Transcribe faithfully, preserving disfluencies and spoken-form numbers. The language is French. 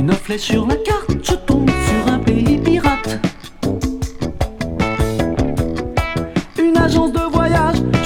Neuf flèches sur la carte, je tombe sur un pays pirate. Une agence de voyage